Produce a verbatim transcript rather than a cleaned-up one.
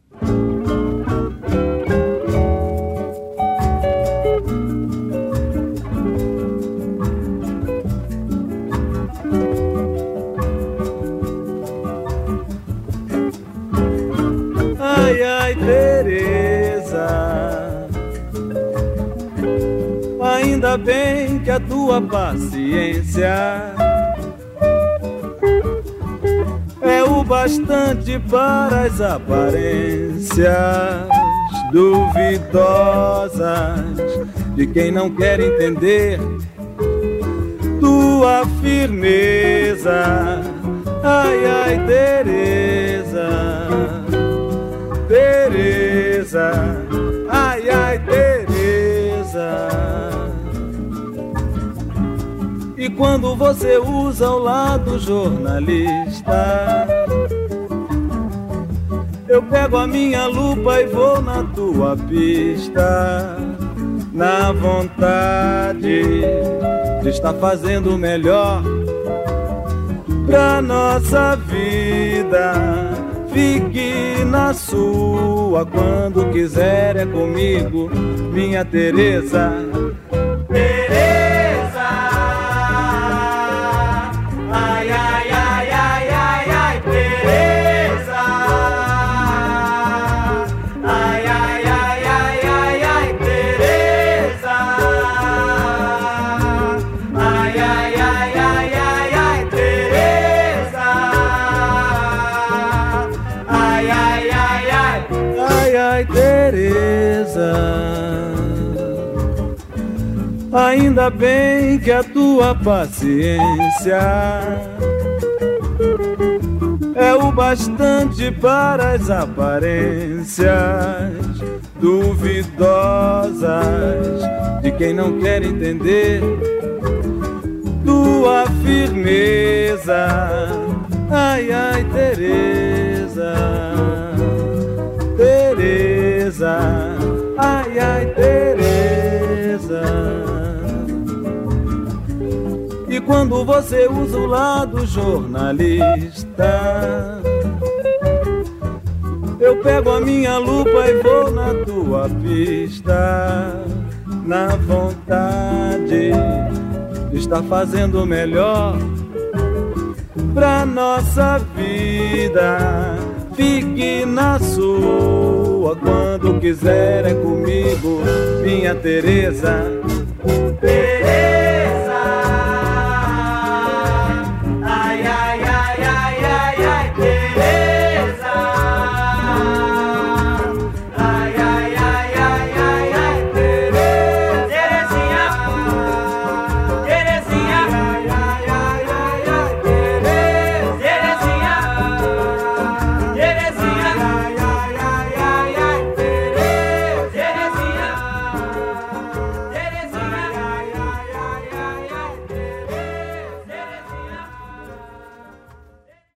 Ai, ai, Teresa, ainda bem que a tua paciência é o bastante para as aparências duvidosas de quem não quer entender tua firmeza. Ai, ai, Teresa, Teresa, ai, ai, Teresa. E quando você usa o lado jornalista, eu pego a minha lupa e vou na tua pista, na vontade de estar fazendo o melhor pra nossa vida. Fique na sua, quando quiser é comigo, minha Teresa. Teresa, ai, ai, ai, ai, ai, ai, Teresa, ai, ai, ai, ai, ai, ai, Teresa, ai, ai, ai, ai, ai, ai, Teresa, ai, ai, ai, ai, ai, ai, Teresa. Ainda bem que a tua paciência é o bastante para as aparências duvidosas de quem não quer entender tua firmeza. Ai, ai, Teresa, Teresa, ai, ai, Teresa. E quando você usa o lado jornalista, eu pego a minha lupa e vou na tua pista, na vontade de estar fazendo o melhor pra nossa vida. Fique na sua, quando quiser é comigo, minha Teresa. Teresa.